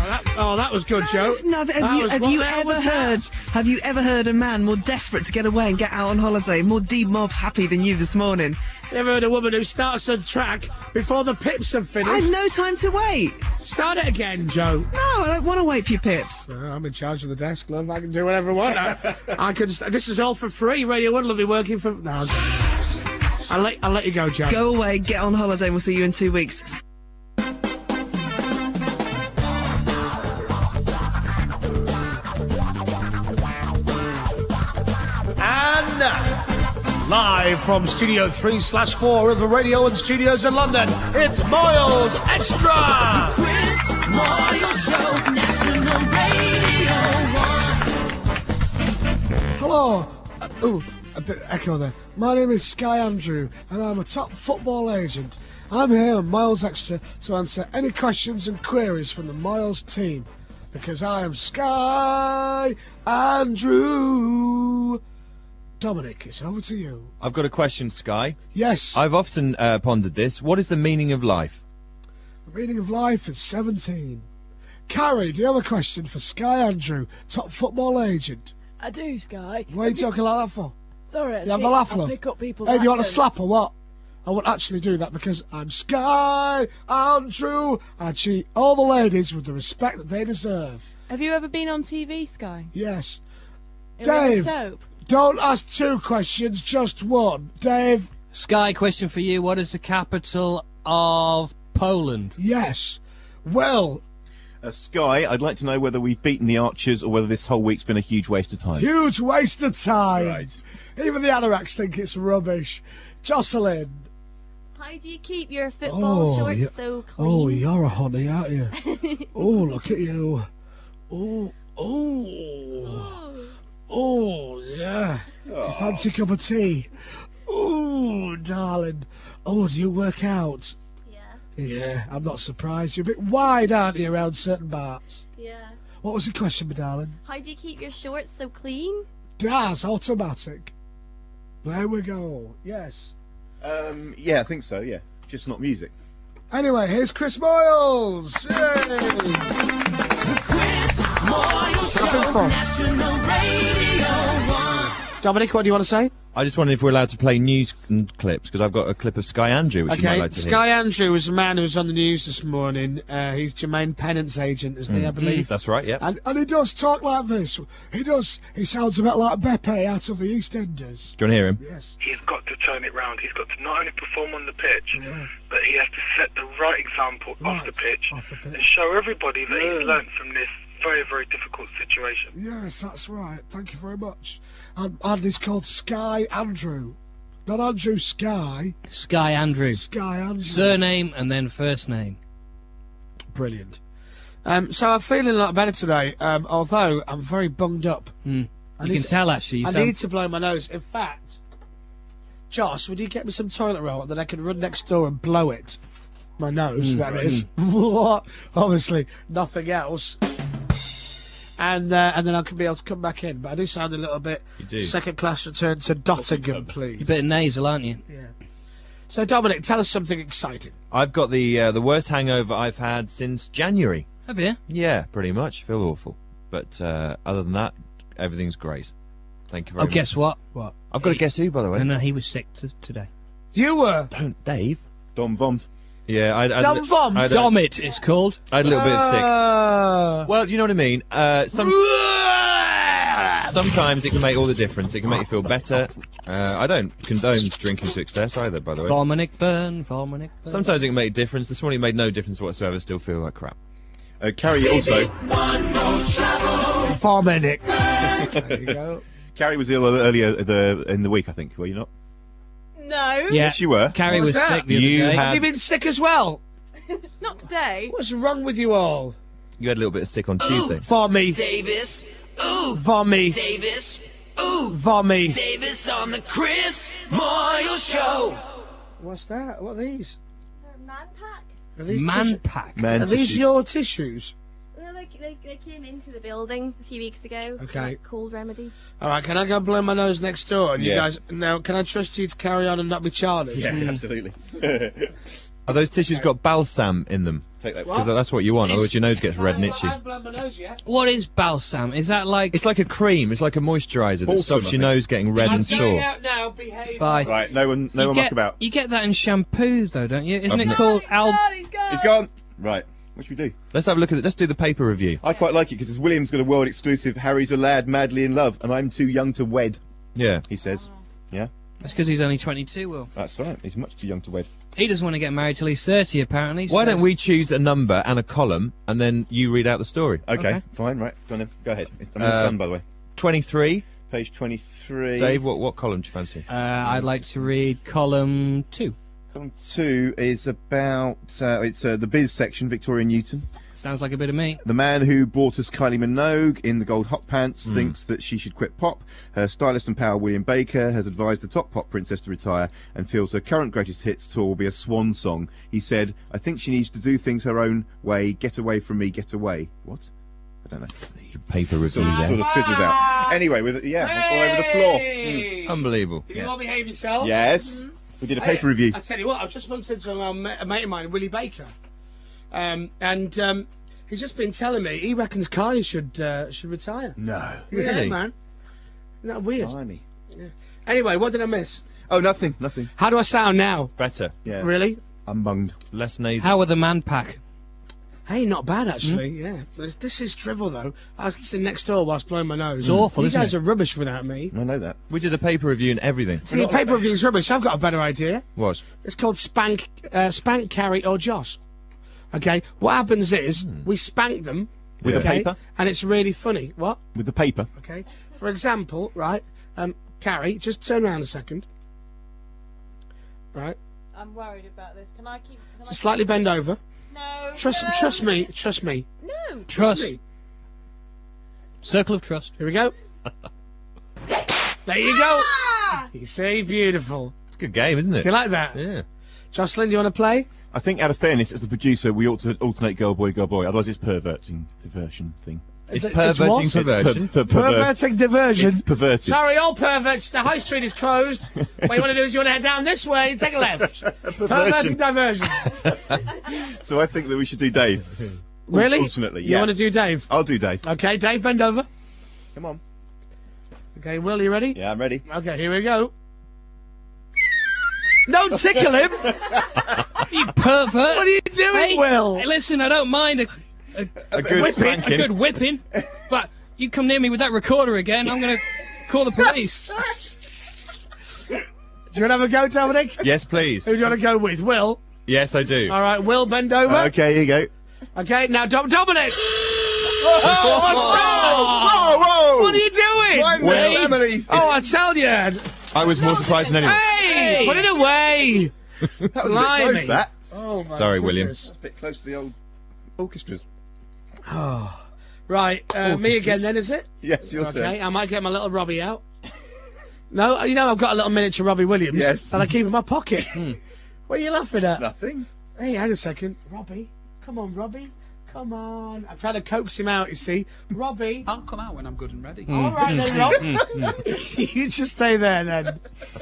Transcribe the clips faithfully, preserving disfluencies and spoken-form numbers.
that, oh, that was good, Joe. No, but have That you, was- have what you the hell ever was heard? that? Have you ever heard a man more desperate to get away and get out on holiday, more demob happy than you this morning? You ever heard a woman who starts a track before the pips have finished? I've no time to wait. Start it again, Joe. No, I don't want to wait for your pips. No, I'm in charge of the desk, love. I can do whatever I want. I, I can. This is all for free. Radio One will be working for. No, I'll let I'll let you go, Joe. Go away, get on holiday, and we'll see you in two weeks. And now, live from Studio three slash four of the Radio One Studios in London, it's Moyles Extra! Chris Moyles Show, National Radio One. Hello. Uh, ooh, a bit echo there. My name is Sky Andrew, and I'm a top football agent. I'm here on Moyles Extra to answer any questions and queries from the Moyles team, because I am Sky Andrew. Dominic, it's over to you. I've got a question, Sky. Yes. I've often uh, pondered this. What is the meaning of life? The meaning of life is seventeen. Carrie, do you have a question for Sky Andrew, top football agent? I do, Sky. What are you talking like that for? Sorry, I You have pick, a laugh, I love. pick up people's Hey, do you want a accents. slap or what? I won't actually do that because I'm Sky Andrew, and I treat all the ladies with the respect that they deserve. Have you ever been on T V, Sky? Yes. In a Dave, soap? don't ask two questions, just one. Dave. Sky, question for you. What is the capital of Poland? Yes. Well, Uh, Sky, I'd like to know whether we've beaten the Archers or whether this whole week's been a huge waste of time. huge waste of time. Right. Even the Anoraks think it's rubbish. Jocelyn. How do you keep your football shorts you- so clean? oh, you're a honey, aren't you? Oh, look at you. Oh, oh. Oh, yeah. Do you fancy a cup of tea? Oh, darling. Oh, do you work out? Yeah, Yeah, I'm not surprised. You're a bit wide, aren't you, around certain parts? yeah. What was the question, my darling? How do you keep your shorts so clean? Das, automatic. There we go. Yes. Um, yeah, I think so, yeah. Just not music. Anyway, here's Chris Moyles. Yay! Chris Moyles Having Show, fun. National Radio One. Dominic, what do you want to say? I just wondered if we're allowed to play news and clips, because I've got a clip of Sky Andrew, which you might Okay, like to hear. Sky Andrew is a man who was on the news this morning. Uh, he's Jermaine Pennant's agent, isn't he, I believe? That's right, yeah. And, and he does talk like this. He does. He sounds a bit like Beppe out of the EastEnders. Do you want to hear him? Yes. He's got to turn it round. He's got to not only perform on the pitch, but he has to set the right example off the Right, pitch, off the pitch. and show everybody that he's learnt from this very, very difficult situation. Yes, that's right. Thank you very much. And, and he's called Sky Andrew. Not Andrew Sky. Sky Andrew. Sky Andrew. Surname and then first name. Brilliant. Um, so I'm feeling a lot better today, um, although I'm very bunged up. Hmm. I You need can to- tell, actually. You I sound- need to blow my nose. In fact, Joss, would you get me some toilet roll and then I can run next door and blow it? My nose, Mm, that right. is. What? Obviously, nothing else. And uh, and then I can be able to come back in. But I do sound a little bit You do. second class return to Nottingham, please. You're a bit nasal, aren't you? Yeah. So, Dominic, tell us something exciting. I've got the uh, the worst hangover I've had since January. Have you? Yeah, pretty much. Feel awful. But uh, other than that, everything's great. Thank you very Oh, much. guess what? What? I've got to guess who, by the way. No, no, he was sick t- today. You were? Don't, Dave. Dom Vomt. Yeah, I... I Dom Vom? I had a- Dom it, it's called. I had a little bit of sick. Uh, Well, do you know what I mean? Uh, some, sometimes it can make all the difference. It can make you feel better. Uh, I don't condone drinking to excess either, by the way. Dominic Byrne, Dominic Byrne. Sometimes it can make a difference. This morning it made no difference whatsoever. Still feel like crap. Uh, Carrie also... One more trouble. Dominic. There you go. Carrie was ill earlier the, in the week, I think, were you not? No. Yeah, Yes, you were. Carrie What was was that? sick the other You day. had- Have you been sick as well? Not today. What's wrong with you all? You had a little bit of sick on Tuesday. Vommy. Davis. Ooh. Vommy. Davis. Ooh. Vommy. Davis on the Chris Moyles Show. What's that? What are these? They're man pack. Are these Man tissu- pack. Man Are these tissues. your tissues? Well, they, they, they came into the building a few weeks ago. Okay. Like cold remedy. All right, can I go and blow my nose next door? And you Yeah. guys, now, can I trust you to carry on and not be childish? Yeah, absolutely. Are those tissues got balsam in them? Take that. Because that's what you want, otherwise your nose gets red and itchy. I haven't blown my nose yet. What is balsam? Is that like... It's like a cream. It's like a moisturiser that Balsam, stops I your think. nose getting red I'm and going sore. out now. Behave. Bye. Right, no one, no you one get, muck about. You get that in shampoo, though, don't you? Isn't I've it n- called al... he's gone. He's gone. Right, what should we do? Let's have a look at it. Let's do the paper review. I quite like it because William's got a world exclusive. Harry's a lad madly in love, and I'm too young to wed. Yeah. He says. Yeah, That's because he's only twenty-two, Will. that's right. He's much too young to wed. He doesn't want to get married till he's thirty, apparently. Why so- don't we choose a number and a column, and then you read out the story? Okay, Okay. fine. Right, go on then. Go ahead. I'm in the Uh, sun, by the way. twenty-three. Page twenty-three. Dave, what what column do you fancy? Uh, I'd like to read column two. Column two is about uh, it's uh, the biz section. Victoria Newton. Sounds like a bit of me. The man who bought us Kylie Minogue in the gold hot pants thinks that she should quit pop. Her stylist and pal William Baker has advised the top pop princess to retire and feels her current greatest hits tour will be a swan song. He said, I think she needs to do things her own way. Get away from me, get away. What? I don't know. Paper review Sort of, there. sort of fizzled out. Anyway, with yeah, all over the floor. Mm. Unbelievable. Did you all behave yourself? Yes. We did a paper Hey, review. I tell you what, I've just bumped into a, ma- a mate of mine, Willie Baker, um, and um, he's just been telling me he reckons Kylie should uh, should retire. No. Yeah, Really? man. Isn't that weird? Blimey. Anyway, what did I miss? Oh, nothing, nothing. How do I sound now? Better. Yeah. Really? I'm bunged. Less nasal. How are the man pack? Hey, not bad actually. Yeah. This, this is drivel though. I was listening next door whilst blowing my nose. It's awful, You isn't guys it? are rubbish without me. I know that. We did a paper review and everything. See, your paper review's rubbish. I've got a better idea. What? It's called Spank, uh, Spank, Carry or Joss. Okay. What happens is we spank them With the okay, paper? and it's really funny. What? With the paper. Okay. For example, right? Um, Carrie, just turn around a second. Right. I'm worried about this. Can I keep? Can I Just slightly bend over. No. Trust, no. trust me. Trust me. No. Trust. me. Circle of trust. Here we go. There you go. You see, beautiful. It's a good game, isn't it? Do you like that? Yeah. Jocelyn, do you want to play? I think, out of fairness, as the producer, we ought to alternate girl, boy, girl, boy. Otherwise, it's perverting diversion thing. It's It's perverting what? perversion. Per- per- perver- Perverting diversion. It's perverted. Sorry, all perverts. The high street is closed. What you want to do is you want to head down this way, take a left. Perverting diversion. So I think that we should do Dave. Really? Alternately, You yeah. want to do Dave? I'll do Dave. Okay, Dave, bend over. Come on. Okay, Will, you ready? Yeah, I'm ready. Okay, here we go. Don't tickle him. You pervert! What are you doing, Hey, Will? hey, listen, I don't mind a, A good a spanking. good whipping, but you come near me with that recorder again, I'm going to call the police. Do you want to have a go, Dominic? Yes, please. Who do you want to go with? Will? Yes, I do. All right, Will, bend over. Okay, here you go. Okay, now Dom- Dominic! Oh, whoa, whoa! What are you doing? Why Well, no Emily? Oh, I tell you. I was more surprised than anyone. Hey! Put it away! That was a Blimey. bit close, that. Oh, my Sorry, William. goodness. A bit close to the old orchestras. Right, uh, me again then, is it? Yes, your Okay, turn. I might get my little Robbie out. No, you know I've got a little miniature Robbie Williams. Yes. And I keep in my pocket. What are you laughing at? Nothing. Hey, hang a second. Robbie. Come on, Robbie. Come on. I'm trying to coax him out, you see. Robbie. I'll come out when I'm good and ready. All right then, Rob. You just stay there then.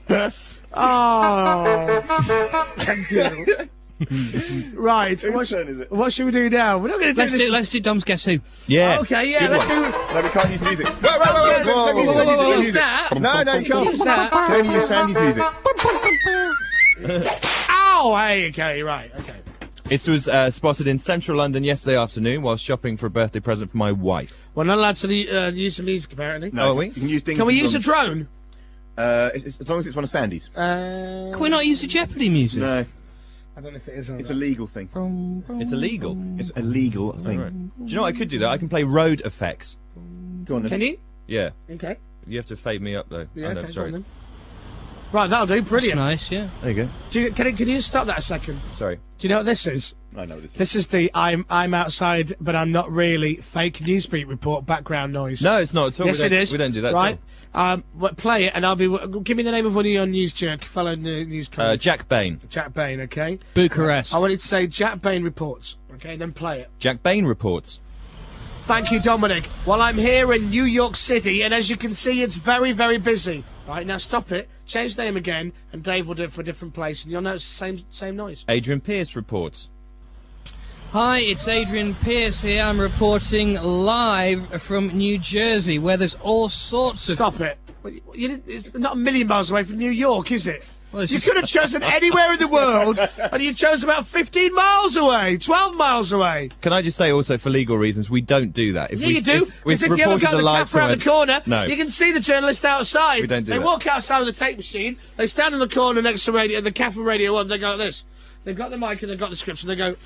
Oh. Thank you. Right. What, Whose sh- turn is it? what should we do now? We're not going to do Let's this. do, let's do Dom's Guess Who. Yeah. Okay, yeah, Good let's one. do... No, we can't use music. Whoa, whoa, whoa, whoa, whoa, no music, no music, no What's music. that? No, no, you can't. What's that? You can only use Sandy's music. Ow! Hey, okay, right, okay. This was uh, spotted in central London yesterday afternoon while shopping for a birthday present for my wife. We're not allowed to uh, use the music, apparently. No, Oh, we? you can use dings Can we and use a drums. drone? Uh, it's, it's, as long as it's one of Sandy's. Uh, Can we not use the Jeopardy music? No, I don't know if it is or it's a not. legal thing. It's illegal. It's a legal thing. Right. Do you know what I could do? That I can play road effects. Go on then. Can you? Yeah. Okay. You have to fade me up though. Yeah, oh, no, okay, go sorry. on then. Right, that'll do. Brilliant. Nice, yeah. There you go. Do you, can, you, can you stop that a second? Sorry. Do you know what this is? I know this is. This is the I'm I'm outside, but I'm not really fake Newsbeat report background noise. No, it's not at all. Yes, we it don't, is. We don't do that. Right. Um, well, play it, and I'll be. Give me the name of one of your news jerk, fellow new- news At all. Uh, colleagues. Jack Bain. Jack Bain, okay? Bucharest. I want it to say Jack Bain reports, okay? Then play it. Jack Bain reports. Thank you, Dominic. Well, I'm here in New York City, and as you can see, it's very, very busy. Right, now stop it. change the name again, and Dave will do it from a different place, and you'll know it's the same same noise. Adrian Pearce reports. Hi, it's Adrian Pearce here. I'm reporting live from New Jersey, where there's all sorts of... Stop it. Well, you- you didn't- It's not a million miles away from New York, is it? Well, it's You just- could have chosen anywhere in the world, and you chose about fifteen miles away, twelve miles away. Can I just say also, for legal reasons, we don't do that. If Yeah, we, you do. If, we've Because if you ever reported go to a the live cafe around the somewhere- corner, No. you can see the journalist outside. We don't do They that. walk outside with a tape machine, they stand in the corner next to radio, the cafe radio one, they go like this. They've got the mic and they've got the scripts, and they go...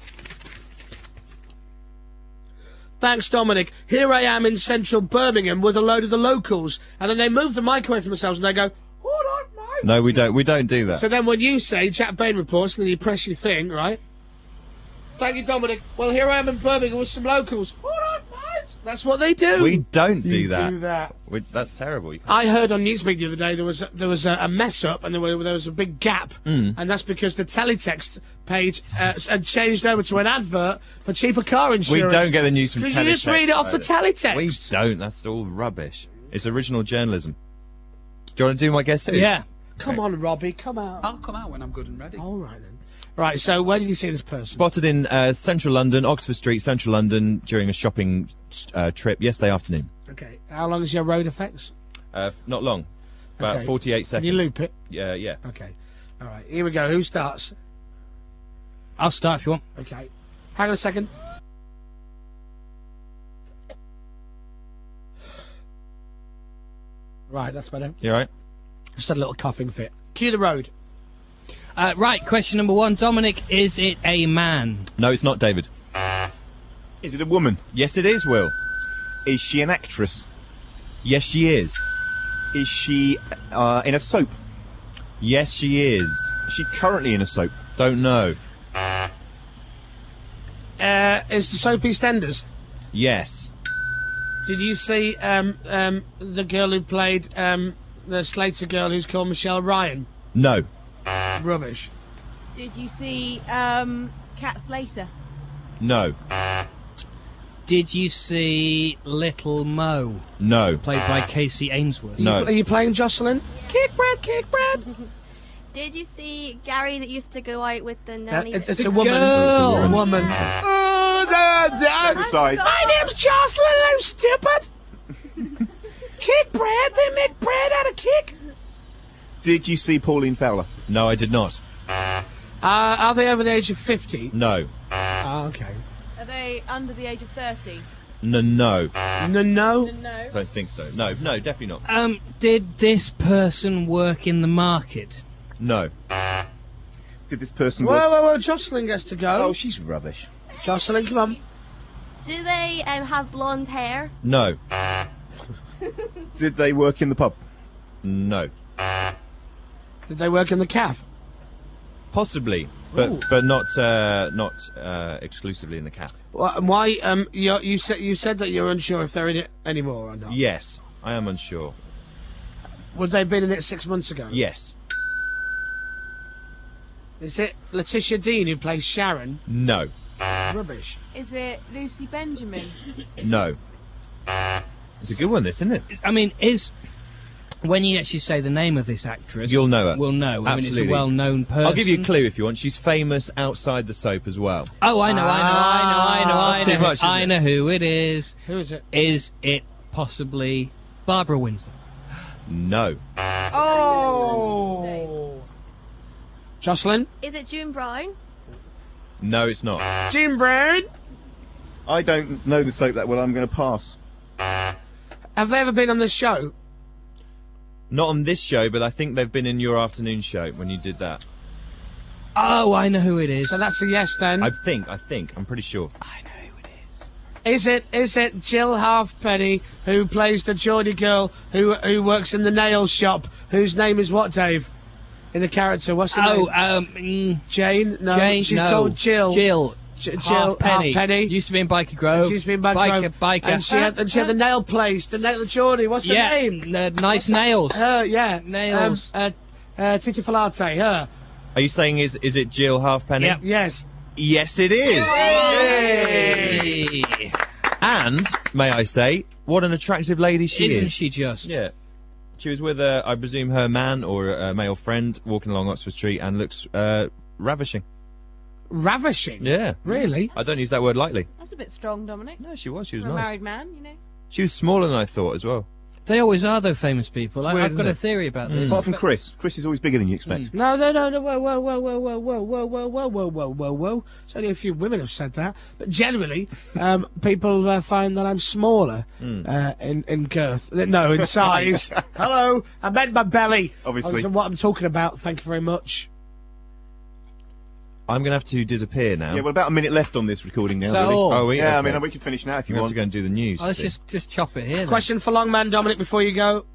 Thanks, Dominic. Here I am in central Birmingham with a load of the locals. And then they move the mic away from themselves and they go, all right, mate. No, we don't. We don't do that. So then when you say Jack Bain reports, and then you press your thing, right? Thank you, Dominic. Well, here I am in Birmingham with some locals. All right, mate. That's what they do. we don't do You that. do that. We, that's terrible. You can't- I heard on Newsweek the other day there was a, there was a, a mess up and there, were, there was a big gap, Mm. and that's because the teletext page uh, had changed over to an advert for cheaper car We insurance. don't get the news from teletext. Because you just read it off the teletext. We don't. That's all rubbish. It's original journalism. Do you want to do my guess who? Yeah. Come on, Robbie, come out. I'll come out when I'm good and ready. All right then. Right. So where did you see this person? Spotted in uh, central London, Oxford Street, central London, during a shopping uh, trip yesterday afternoon. Okay. How long is your road effects? Uh, f- not long. About Okay. forty-eight Can seconds. you loop it? Yeah, yeah. Okay. All right. Here we go. Who starts? I'll start if you want. Okay. Hang on a second. Right. That's better. You all right? Just had a little coughing fit. Cue the road. Uh, right, question number one. Dominic, is it a man? No, it's not David. Is it a woman? Yes, it is, Will. Is she an actress? Yes, she is. Is she uh, in a soap? Yes, she is. Is she currently in a soap? Don't know. Uh, is the soap EastEnders? Yes. Did you see um, um, the girl who played um, the Slater girl who's called Michelle Ryan? No. Rubbish. Did you see um, Cat Slater? No. Did you see Little Mo, No. played by Casey Ainsworth? No. Are you playing Jocelyn? Kick Brad, kick Brad. Did you see Gary that used to go out with the Uh, nanny? it's, that- it's a woman. girl. It's a woman. Oh, the, Step the, aside. my name's Jocelyn and I'm stupid. Kick bread. They make bread out of kick. Did you see Pauline Fowler? No, I did not. Uh, are they over the age of fifty? No. Oh, okay. Are they under the age of thirty? No, no. No, no. No. Don't think so. No, no, definitely not. Um, did this person work in the market? No. Did this person Whoa, work? whoa, whoa. Jocelyn gets to go. Oh, she's rubbish. Jocelyn, come on. Do they um, have blonde hair? No. Did they work in the pub? No. Did they work in the calf? Possibly, but Ooh. but not uh, not uh, exclusively in the cap. Wh- Why? Um, you, you said you said that you're unsure if they're in it anymore or not. Yes, I am unsure. Would they have been in it six months ago? Yes. Is it Letitia Dean who plays Sharon? No. Rubbish. Is it Lucy Benjamin? No. It's a good one, this, isn't it? I mean, is when you actually say the name of this actress, You'll know her. We'll know. I mean, it's Absolutely. a well-known person. I'll give you a clue if you want. She's famous outside the soap as well. Oh, I know, I know, I know, I know, I That's know. too much, isn't I it? know who it is. Who is it? Is it possibly Barbara Windsor? No. Oh. Jocelyn? Is it June Brown? No, it's not. Jim Brown? I don't know the soap that well. I'm going to pass. Have they ever been on this show? Not on this show, but I think they've been in your afternoon show when you did that. Oh, I know who it is. So that's a yes then. I think, I think, I'm pretty sure. I know who it is. Is it is it Jill Halfpenny who plays the Geordie girl who who works in the nail shop? Whose name is what, Dave? In the character, what's her Oh, name? um, mm, Jane? No, Jane. she's no. called Jill. Jill. J- Jill Halfpenny. Halfpenny. Used to be in Biker Grove. She's been back biker, Grove. biker. and she had and she had the nail place, the nail the Geordie. What's her yeah, name? n- nice nails. Her, yeah, Nails. Um, uh, uh, Titi Falate, her. Are you saying is is it Jill Halfpenny? Yep. Yes. Yes, it is. Hey. And may I say, what an attractive lady she Isn't is. she just? Yeah. She was with, uh, I presume, her man or a male friend walking along Oxford Street and looks uh, ravishing. Ravishing? Yeah. Really? I don't use that word lightly. That's a bit strong, Dominic. No, she was. She was For a nice. married man, you know. She was smaller than I thought as well. They always are, though, famous people. I, weird, I've got isn't a it? theory about this. Apart from Chris. Chris is always bigger than you expect. No, no, no, no, whoa, whoa, whoa, whoa, whoa, whoa, whoa, whoa, whoa, whoa, whoa, whoa, whoa. It's only a few women have said that. But generally, um, people uh, find that I'm smaller uh, in, in girth. No, in size. Hello, I meant my belly. Obviously. That's what I'm talking about. Thank you very much. I'm going to have to disappear now. Yeah, well, about a minute left on this recording now, Is that really. all? Oh, we, Yeah, okay. I mean, we can finish now if you We have want. to go and do the news. Oh, let's you see. just, just chop it here, then. Question for Longman, Dominic, before you go.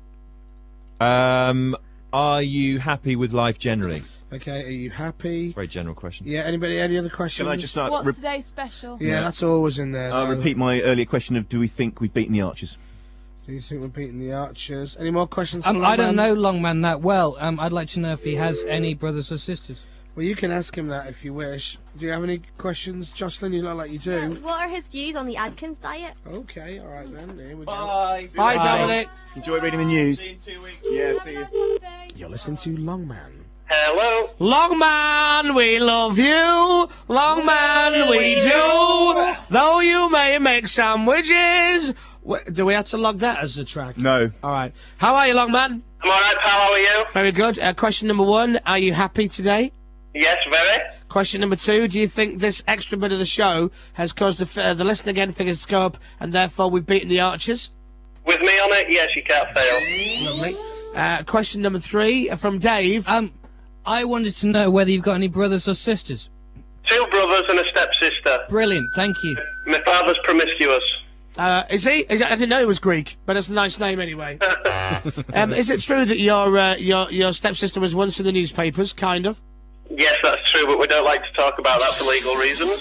Um, are you happy with life generally? Okay, are you happy? Very general question. Yeah, anybody, any other questions? Can I just start? What's Re- today's special? Yeah, that's always in there. I'll though. repeat my earlier question of do we think we've beaten the Archers? Do you think we're beating the Archers? Any more questions for Um, I don't Longman? know Longman that well. Um, I'd like to know if he has any brothers or sisters. Well, you can ask him that if you wish. Do you have any questions, Jocelyn? You look like you do. What are his views on the Adkins diet? Okay, all right then. Here we go. Bye. Bye, Dominic. Enjoy reading the news. See you in two weeks. Yeah, see you. You're listening to Longman. Hello. Longman, we love you. Longman, we do. Though you may make sandwiches. Wait, do we have to log that as the track? No. All right. How are you, Longman? I'm alright, pal. How are you? Very good. Uh, question number one: are you happy today? Yes, very. Question number two: do you think this extra bit of the show has caused the, uh, the listen again figures to go up, and therefore we've beaten the Archers? With me on it, yes, you can't fail. Lovely. Uh, question number three uh, from Dave. Um, I wanted to know whether you've got any brothers or sisters. Two brothers and a stepsister. Brilliant, thank you. My father's promiscuous. Uh, is he? Is, I didn't know he was Greek, but it's a nice name anyway. um, is it true that your uh, your your stepsister was once in the newspapers? Kind of. Yes, that's true, but we don't like to talk about that for legal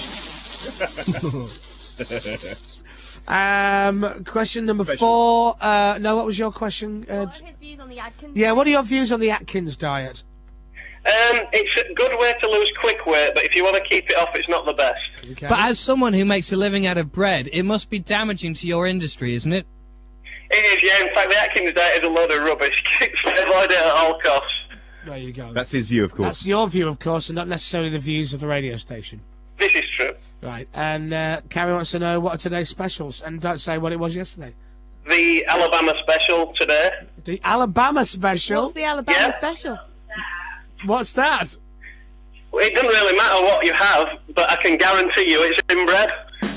reasons. Um, question number Specials. four. Uh, no, what was your question? Uh, What are his views on the Adkins yeah, diet? what are your views on the Atkins diet? Um, it's a good way to lose quick weight, but if you want to keep it off, it's not the best. Okay. But as someone who makes a living out of bread, it must be damaging to your industry, isn't it? It is, yeah. In fact, the Atkins diet is a load of rubbish. Avoid it at all costs. There you go. That's his view, of course. That's your view, of course, and not necessarily the views of the radio station. This is true. Right. And uh, Carrie wants to know what are today's specials, and don't say what it was yesterday. The Alabama special today. The Alabama special. What's the Alabama Yeah. special? What's that? Well, it doesn't really matter what you have, but I can guarantee you it's inbred.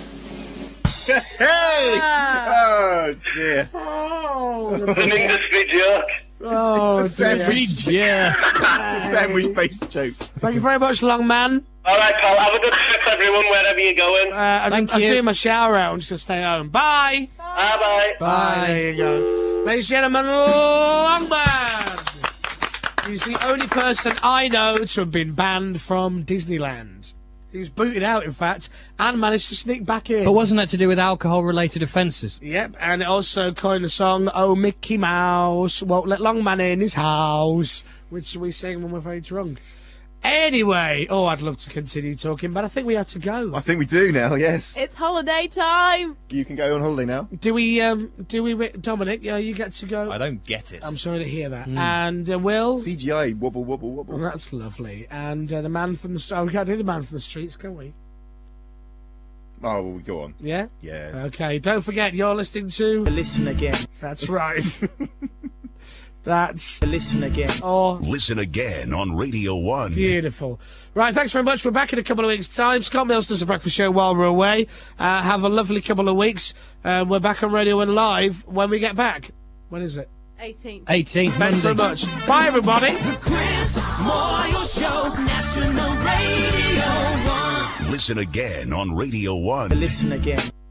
Hey! Oh, dear. Oh, It's an industry joke. oh A sandwich. Yeah. It's a sandwich-based joke. Thank you very much, long man. All right, pal. Have a good trip, everyone, wherever you're going. Uh, I'm, Thank I'm you. doing my shower out. I'm just going to stay home. Bye. Bye-bye. Bye. There you go. Ladies and gentlemen, Longman. He's the only person I know to have been banned from Disneyland. He was booted out, in fact, and managed to sneak back in. But wasn't that to do with alcohol-related offences? Yep, and it also coined the song "Oh Mickey Mouse Won't Let Longman in His House," which we sing when we're very drunk. Anyway, oh, I'd love to continue talking, but I think we have to go. I think we do now, yes. It's holiday time. You can go on holiday now. Do we? Um, do we? Dominic, yeah, you get to go. I don't get it. I'm sorry to hear that. And uh, Will. C G I, wobble, wobble, wobble. Well, that's lovely. And uh, the man from the streets. Oh, we can't do the man from the streets, can we? Oh, well, go on. Yeah? Yeah. Okay, don't forget, you're listening to... Listen again. That's right. That's... Listen again. Oh, Listen again on Radio one. beautiful. Right, thanks very much. We're back in a couple of weeks' time. Scott Mills does a breakfast show while we're away. Uh, have a lovely couple of weeks. Uh, we're back on Radio one Live when we get back. When is it? eighteenth. eighteenth Thanks Monday. very much. Bye, everybody. Chris Moyle Show, National Radio one. Listen again on Radio one. Listen again.